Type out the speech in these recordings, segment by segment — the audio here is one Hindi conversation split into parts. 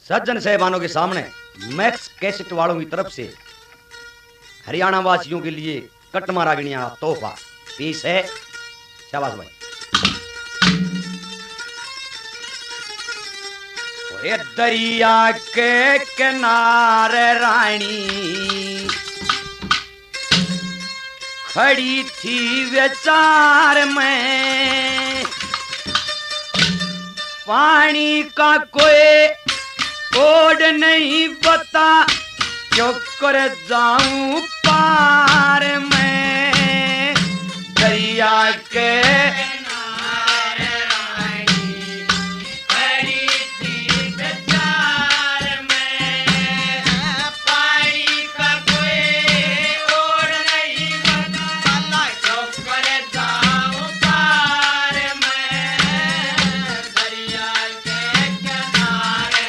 सज्जन साहबानों के सामने मैक्स कैसेट वालों की तरफ से हरियाणा वासियों के लिए कटमा रागिणिया तोहफा पेश है। शाबाश भाई। ओए दरिया के किनारे रानी खड़ी थी विचार में, पानी का कोई ओड नहीं बता क्यों कर जाऊं पार में। दरिया के किनारे रानी खड़ी थी विचार में, पानी का कोई ओड नहीं बता क्यों कर जाऊं पार में। दरिया के किनारे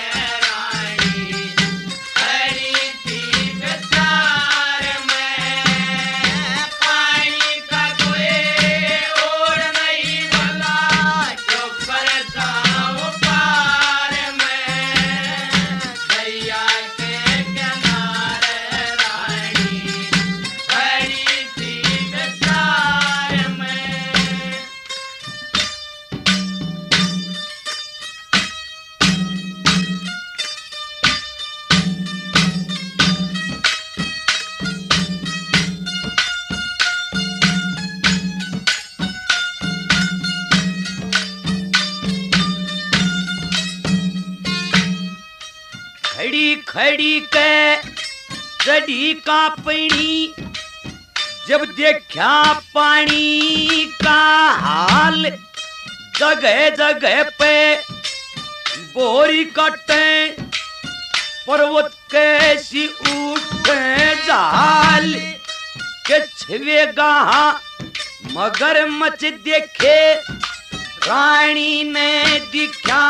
खड़ी खड़ी के चढ़ी कांपनी, जब देखा पानी का हाल। जगह जगह पे बोरी कटे पर्वत कैसी उठे जाल के छिवेगा मगर मच देखे। रानी ने दिखा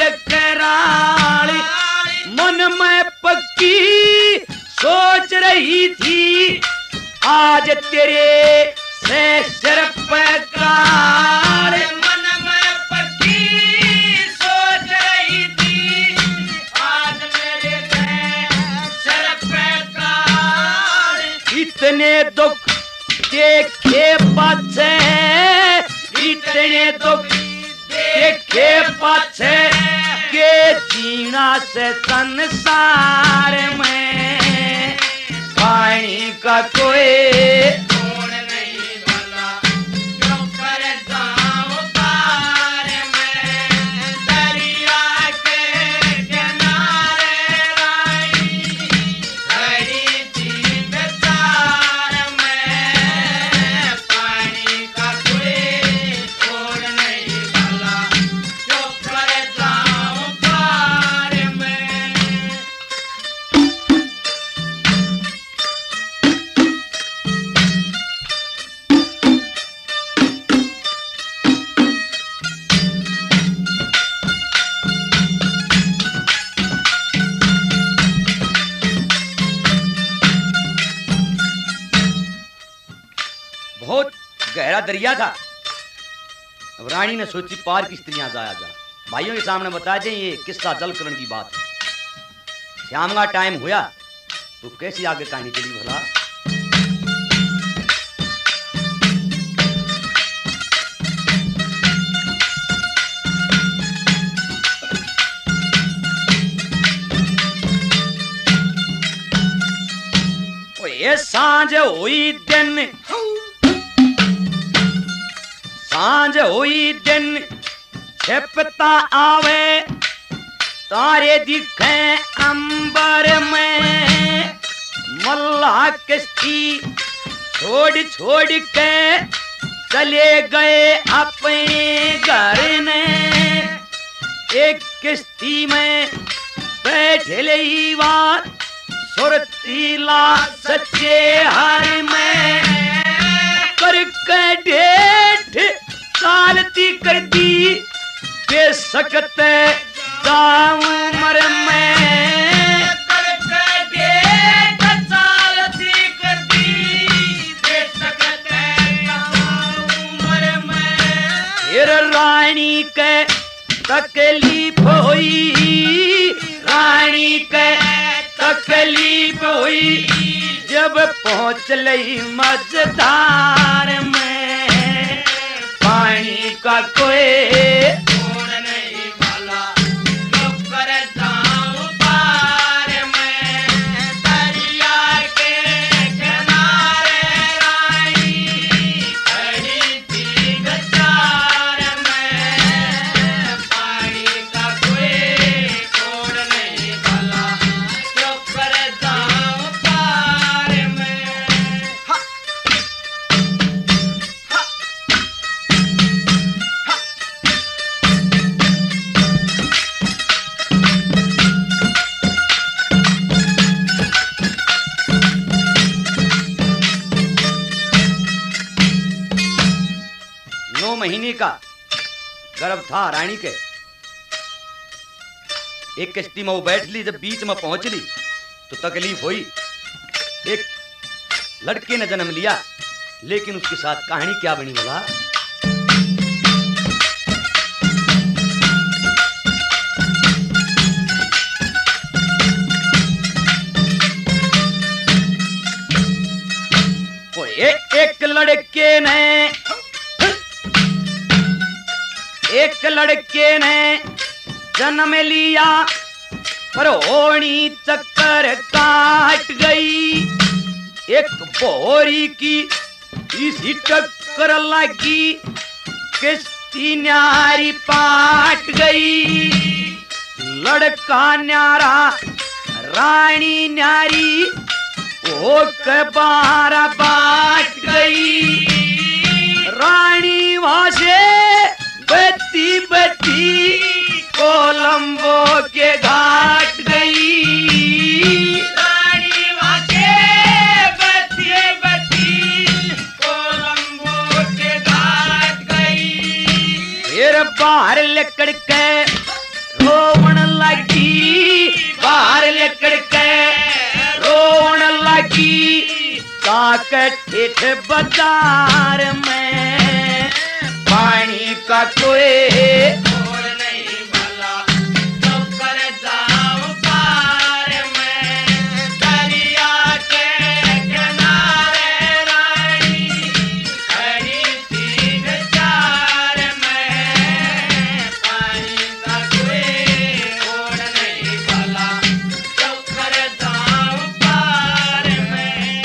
बेकरार, मन में पक्की सोच रही थी आज तेरे से सिर पे कार। मन में पक्की सोच रही थी आज मेरे से सिर पे कार। इतने दुख देखे पाछे, इतने दुख देखे पाछे के जीना से संसार में। पानी का कोई तोड़ नहीं भला क्यों कर जाऊं पार में। दरिया के किनारे रानी खड़ी थी विचार में, पानी का कोई तोड़ नहीं भला क्यों कर जाऊं पार में। बहुत गहरा दरिया था। अब रानी ने सोची पार की स्त्रियां जाया जा। भाइयों के सामने बता दें ये किस्सा जलकरण की बात है। शाम का टाइम हुआ तो कैसी आगे कहानी चली भला। ये सांझ हुई दिन, सांझ हुई दिन छिपता आवे, तारे दिखे अंबर में। मल्लाह किश्ती छोड़ छोड़ के चले गए अपने घर ने। एक किश्ती में बैठे ले बात सुरतीला सच्चे हर में। करके डेठ चालती कर दी बेसकते दाम मर में। करके डेठ चालती कर दी बेसकते दाम मर में। फिर रानी के तकलीफ हुई, रानी तकलीफ हुई जब पहुंच लई मझधार में, पानी का कोई तोड़ नहीं भला जो कर जाऊं पार में, दरिया के किनारे रानी खड़ी थी गचार में, पानी का कोई तोड़ नहीं भला जो कर जाऊं पार में। महीने का गर्भ था रानी के। एक कश्ती में वो बैठ ली, जब बीच में पहुंच ली तो तकलीफ हुई। एक लड़के ने जन्म लिया, लेकिन उसके साथ कहानी क्या बनी बोला। वो एक लड़के ने जन्म लिया, पर होनी चक्कर काट गई। एक बोरी की इसी टक्कर लगी, किश्ती न्यारी पाट गई। लड़का न्यारा रानी न्यारी ओ कबारा बाट गई। रानी वहां से बत्ती बत्ती कोलंबो के घाट गई। रानी वहां से बत्ती बत्ती कोलंबो के घाट गई। फिर बाहर लेकर के रोवन लगी, बाहर लेकर के रोवन लगी। ताकत ठेठ बाजार में पानी का कोई तोड़ नहीं भला जो कर जाऊं पार में। दरिया के किनारे रानी खड़ी थी गचार में, पानी का कोई तोड़ नहीं भला जो कर जाऊं पार में।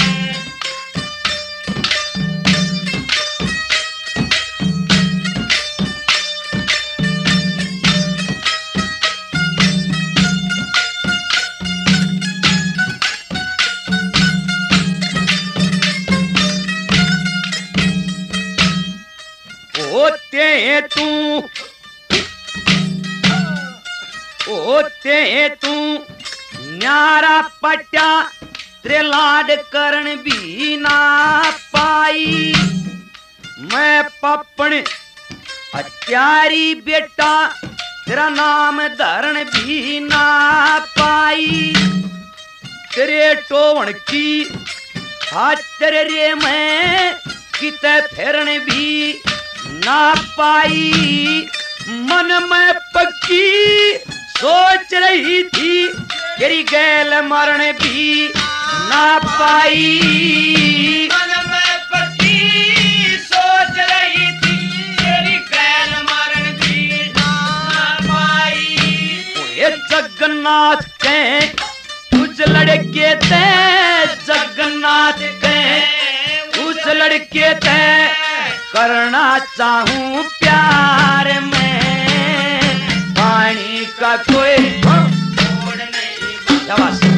होते तू न्यारा पट्या त्रिलाड करण भी ना पाई। मैं पपन हत्यारी बेटा तेरा नाम धरण भी ना पाई। तेरे टोवन की खातर रे मैं किते फेरन भी ना पाई। मन में पक्की सोच रही थी तेरी गैल मरण भी ना पाई। मन में पक्की सोच रही थी तेरी गैल मरण भी ना पाई। ओए जगन्नाथ के कुछ लड़के थे, जगन्नाथ के कुछ लड़के थे करना चाहूं प्यार में। पानी का कोई तोड़ नहीं।